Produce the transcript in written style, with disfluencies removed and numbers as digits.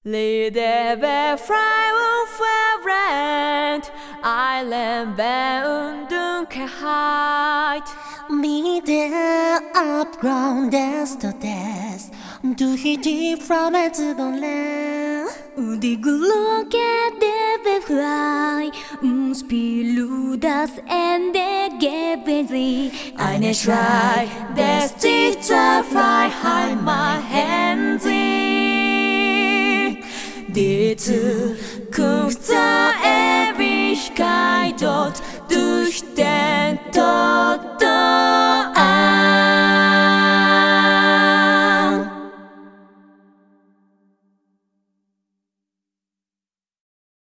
Liebe frei und verrennt, Island und Dunkelheit. Wie der Abgrund desto des du hit from zu Donne. Die Glocke der befreit, uns Pilu das Ende geben sie. Eine Schrei, des dieser Freiheit mein Handy. Die Zukunft der Ewigkeit dort durch den